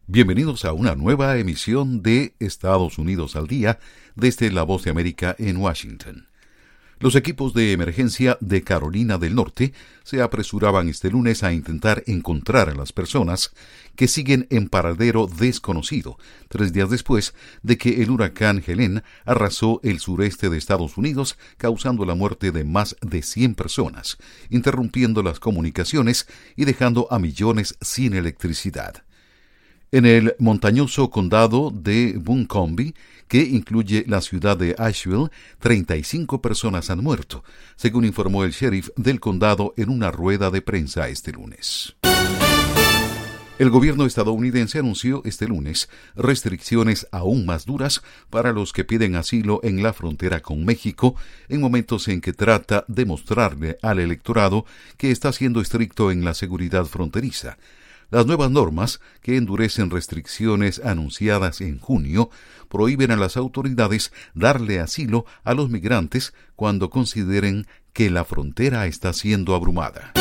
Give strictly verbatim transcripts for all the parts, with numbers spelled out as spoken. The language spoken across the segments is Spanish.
Bienvenidos a una nueva emisión de Estados Unidos al Día desde La Voz de América en Washington. Los equipos de emergencia de Carolina del Norte se apresuraban este lunes a intentar encontrar a las personas que siguen en paradero desconocido, tres días después de que el huracán Helene arrasó el sureste de Estados Unidos, causando la muerte de más de cien personas, interrumpiendo las comunicaciones y dejando a millones sin electricidad. En el montañoso condado de Buncombe, que incluye la ciudad de Asheville, treinta y cinco personas han muerto, según informó el sheriff del condado en una rueda de prensa este lunes. El gobierno estadounidense anunció este lunes restricciones aún más duras para los que piden asilo en la frontera con México, en momentos en que trata de mostrarle al electorado que está siendo estricto en la seguridad fronteriza. Las nuevas normas, que endurecen restricciones anunciadas en junio, prohíben a las autoridades darle asilo a los migrantes cuando consideren que la frontera está siendo abrumada.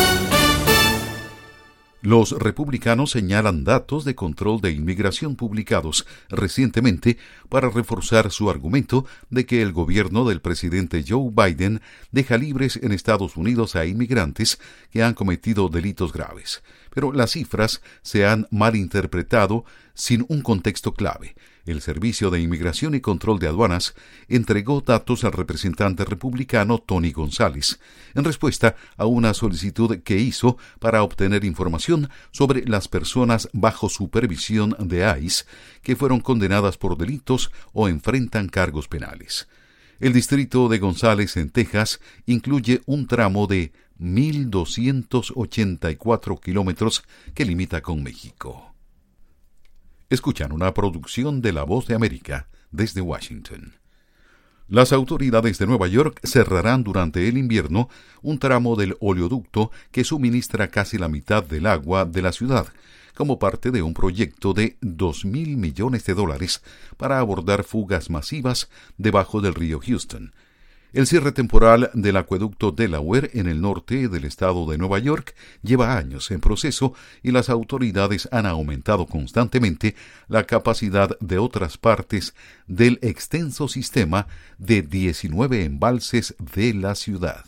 Los republicanos señalan datos de control de inmigración publicados recientemente para reforzar su argumento de que el gobierno del presidente Joe Biden deja libres en Estados Unidos a inmigrantes que han cometido delitos graves. Pero las cifras se han malinterpretado sin un contexto clave. El Servicio de Inmigración y Control de Aduanas entregó datos al representante republicano Tony González en respuesta a una solicitud que hizo para obtener información sobre las personas bajo supervisión de ICE que fueron condenadas por delitos o enfrentan cargos penales. El distrito de González en Texas incluye un tramo de mil doscientos ochenta y cuatro kilómetros que limita con México. Escuchan una producción de La Voz de América desde Washington. Las autoridades de Nueva York cerrarán durante el invierno un tramo del oleoducto que suministra casi la mitad del agua de la ciudad, como parte de un proyecto de dos mil millones de dólares para abordar fugas masivas debajo del río Houston. El cierre temporal del acueducto Delaware en el norte del estado de Nueva York lleva años en proceso y las autoridades han aumentado constantemente la capacidad de otras partes del extenso sistema de diecinueve embalses de la ciudad.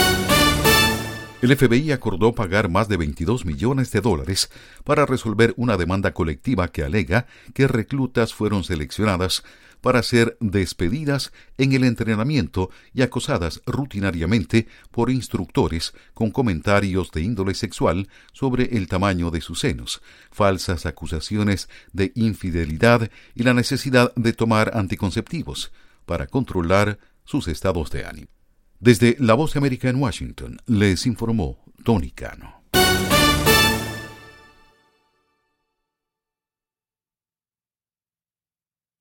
El F B I acordó pagar más de veintidós millones de dólares para resolver una demanda colectiva que alega que reclutas fueron seleccionadas para ser despedidas en el entrenamiento y acosadas rutinariamente por instructores con comentarios de índole sexual sobre el tamaño de sus senos, falsas acusaciones de infidelidad y la necesidad de tomar anticonceptivos para controlar sus estados de ánimo. Desde La Voz de América en Washington, les informó Tony Cano.